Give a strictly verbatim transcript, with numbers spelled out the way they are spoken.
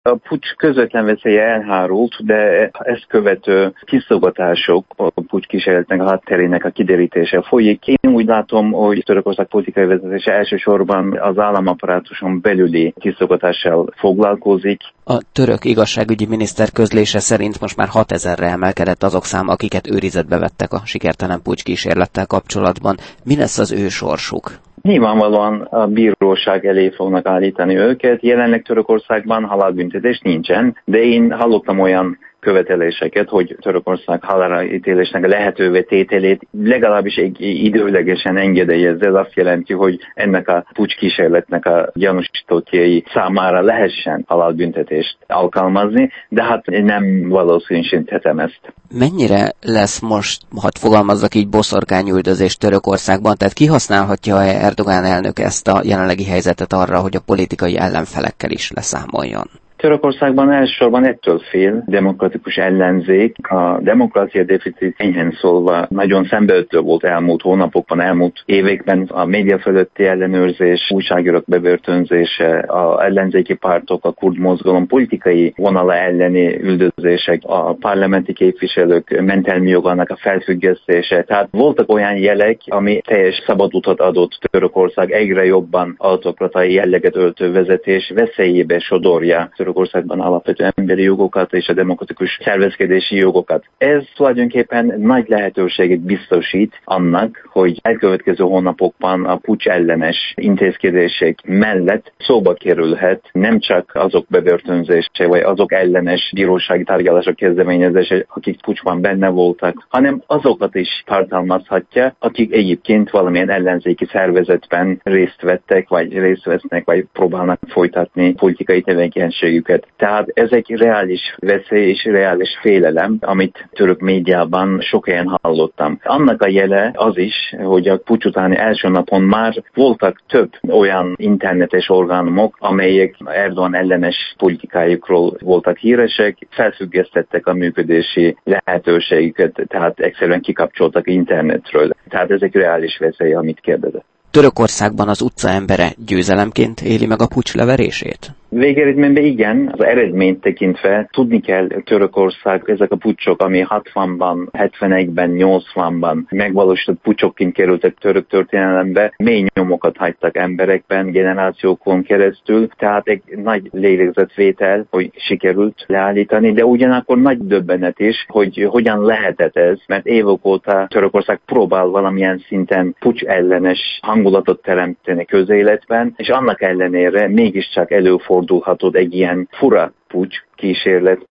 A puccs közvetlen veszélye elhárult, de ezt követő kiszolgatások, a puccs kísérletnek a hátterének a kiderítése folyik. Én úgy látom, hogy Törökország politikai vezetése elsősorban az államapparátuson belüli kiszolgatással foglalkozik. A török igazságügyi miniszter közlése szerint most már hatezerre emelkedett azok száma, akiket őrizetbe vettek a sikertelen puccs kísérlettel kapcsolatban. Mi lesz az ő sorsuk? Nyilvánvalóan a bíróság elé fognak állítani őket. Jelenleg Törökországban halálbüntetés nincsen, de én hallottam olyan követeléseket, hogy Törökország halálítélésnek a lehetővé tételét legalábbis időlegesen engedélyezze. Ez azt jelenti, hogy ennek a puccs kísérletnek a gyanúsítottjai számára lehessen halálbüntetést alkalmazni, de hát nem valószínűsíthetem ezt. Mennyire lesz most, hadd fogalmazzak így, boszorkányüldözés Törökországban? Tehát kihasználhatja Erdogán elnök ezt a jelenlegi helyzetet arra, hogy a politikai ellenfelekkel is leszámoljon? Törökországban elsősorban ettől fél demokratikus ellenzék. A demokrácia deficit enyhén szólva nagyon szembeötlő volt elmúlt hónapokban, elmúlt években. A média fölötti ellenőrzés, újságírók bebörtönzése, a ellenzéki pártok, a kurd mozgalom politikai vonala elleni üldözések, a parlamenti képviselők mentelmi jogának a felfüggesztése. Tehát voltak olyan jelek, ami teljes szabad utat adott Törökország egyre jobban autokratai jelleget öltő vezetés veszélyébe sodorja Törökországban alapvető emberi jogokat és a demokratikus szervezkedési jogokat. Ez tulajdonképpen nagy lehetőséget biztosít annak, hogy elkövetkező hónapokban a puccs ellenes intézkedések mellett szóba kerülhet nem csak azok bebörtönzése, vagy azok ellenes bírósági tárgyalások kezdeményezése, akik puccsban benne voltak, hanem azokat is tartalmazhatja, akik egyébként valamilyen ellenzéki szervezetben részt vettek, vagy részt vesznek, vagy próbálnak folytatni politikai tevékenységüket. Tehát ez egy reális veszély és reális félelem, amit török médiában sok helyen hallottam. Annak a jele az is, hogy a puccs utáni első napon már voltak több olyan internetes orgánumok, amelyek Erdogan ellenes politikájukról voltak híresek, felfüggesztettek a működési lehetőségüket, tehát egyszerűen kikapcsoltak internetről. Tehát ez egy reális veszély, amit kérdezett. Törökországban az utca embere győzelemként éli meg a puccs leverését? Végeredményben igen, az eredményt tekintve tudni kell Törökország, ezek a puccsok, ami hatvanban, hetvenegyben, nyolcvanban megvalósított puccsokként kerültek török történelembe, mély nyomokat hagytak emberekben, generációkon keresztül, tehát egy nagy lélegzetvétel, hogy sikerült leállítani, de ugyanakkor nagy döbbenet is, hogy hogyan lehetett ez, mert évek óta Törökország próbál valamilyen szinten puccs ellenes hangulatot teremteni közéletben, és annak ellenére mégiscsak előfordulhatott egy ilyen fura puccs kísérlet.